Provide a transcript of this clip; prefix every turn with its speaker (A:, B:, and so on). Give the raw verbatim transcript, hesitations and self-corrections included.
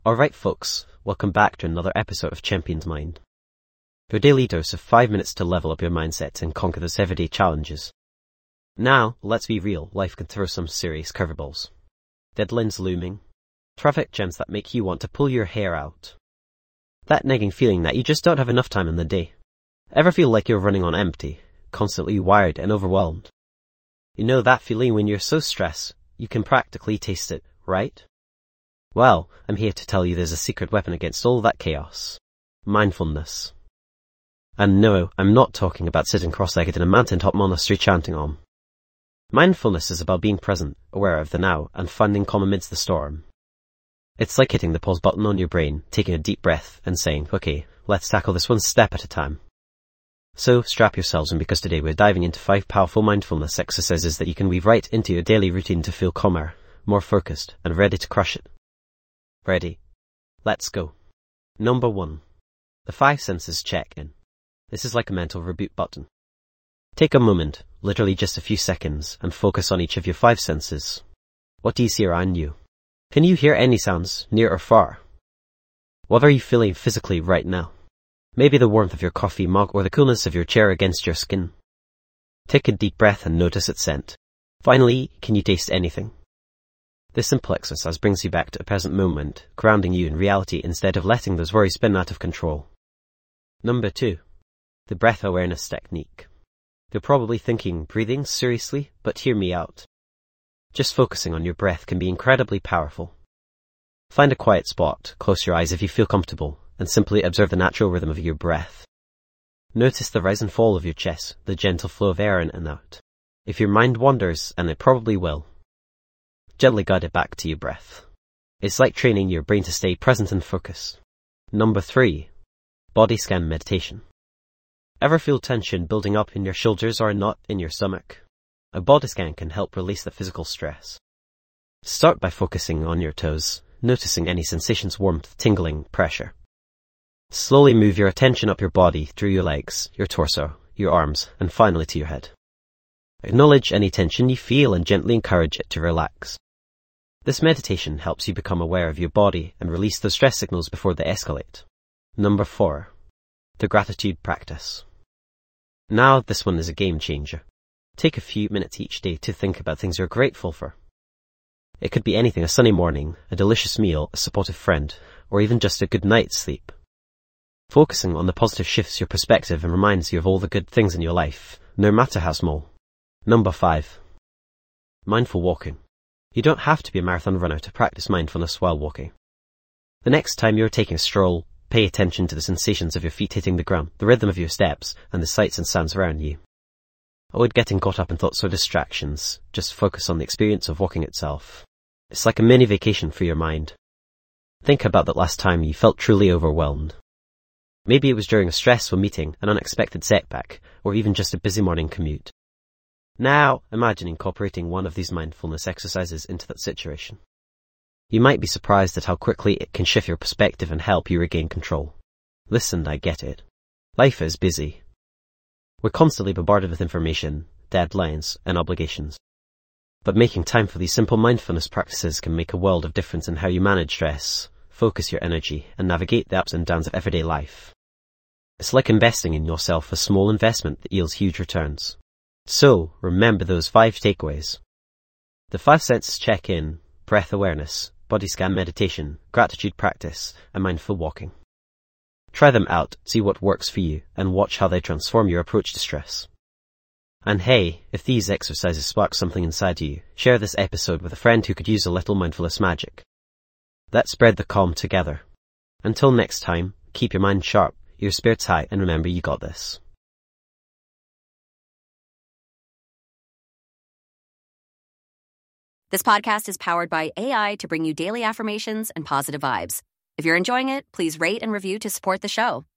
A: Alright folks, welcome back to another episode of Champion's Mind. Your daily dose of five minutes to level up your mindset and conquer those everyday challenges. Now, let's be real, life can throw some serious curveballs. Deadlines looming, traffic jams that make you want to pull your hair out. That nagging feeling that you just don't have enough time in the day. Ever feel like you're running on empty, constantly wired and overwhelmed? You know that feeling when you're so stressed, you can practically taste it, right? Well, I'm here to tell you there's a secret weapon against all that chaos. Mindfulness. And no, I'm not talking about sitting cross-legged in a mountaintop monastery chanting Om. Mindfulness is about being present, aware of the now, and finding calm amidst the storm. It's like hitting the pause button on your brain, taking a deep breath, and saying, okay, let's tackle this one step at a time. So, strap yourselves in because today we're diving into five powerful mindfulness exercises that you can weave right into your daily routine to feel calmer, more focused, and ready to crush it. Ready? Let's go. Number one. The five senses check-in. This is like a mental reboot button. Take a moment, literally just a few seconds, and focus on each of your five senses. What do you see around you? Can you hear any sounds, near or far? What are you feeling physically right now? Maybe the warmth of your coffee mug or the coolness of your chair against your skin. Take a deep breath and notice its scent. Finally, can you taste anything? This simple exercise brings you back to the present moment, grounding you in reality instead of letting those worries spin out of control. Number two. The breath awareness technique. You're probably thinking, breathing seriously, but hear me out. Just focusing on your breath can be incredibly powerful. Find a quiet spot, close your eyes if you feel comfortable, and simply observe the natural rhythm of your breath. Notice the rise and fall of your chest, the gentle flow of air in and out. If your mind wanders, and it probably will, gently guide it back to your breath. It's like training your brain to stay present and focused. Number three. Body scan meditation. Ever feel tension building up in your shoulders or a knot in your stomach? A body scan can help release the physical stress. Start by focusing on your toes, noticing any sensations, warmth, tingling, pressure. Slowly move your attention up your body through your legs, your torso, your arms, and finally to your head. Acknowledge any tension you feel and gently encourage it to relax. This meditation helps you become aware of your body and release those stress signals before they escalate. Number four. The gratitude practice. Now this one is a game changer. Take a few minutes each day to think about things you're grateful for. It could be anything: a sunny morning, a delicious meal, a supportive friend, or even just a good night's sleep. Focusing on the positive shifts your perspective and reminds you of all the good things in your life, no matter how small. Number five. Mindful walking. You don't have to be a marathon runner to practice mindfulness while walking. The next time you're taking a stroll, pay attention to the sensations of your feet hitting the ground, the rhythm of your steps, and the sights and sounds around you. Avoid getting caught up in thoughts or distractions. Just focus on the experience of walking itself. It's like a mini vacation for your mind. Think about that last time you felt truly overwhelmed. Maybe it was during a stressful meeting, an unexpected setback, or even just a busy morning commute. Now, imagine incorporating one of these mindfulness exercises into that situation. You might be surprised at how quickly it can shift your perspective and help you regain control. Listen, I get it. Life is busy. We're constantly bombarded with information, deadlines, and obligations. But making time for these simple mindfulness practices can make a world of difference in how you manage stress, focus your energy, and navigate the ups and downs of everyday life. It's like investing in yourself, a small investment that yields huge returns. So, remember those five takeaways. The five senses check-in, breath awareness, body scan meditation, gratitude practice, and mindful walking. Try them out, see what works for you, and watch how they transform your approach to stress. And hey, if these exercises spark something inside you, share this episode with a friend who could use a little mindfulness magic. Let's spread the calm together. Until next time, keep your mind sharp, your spirits high, and remember you got this.
B: This podcast is powered by A I to bring you daily affirmations and positive vibes. If you're enjoying it, please rate and review to support the show.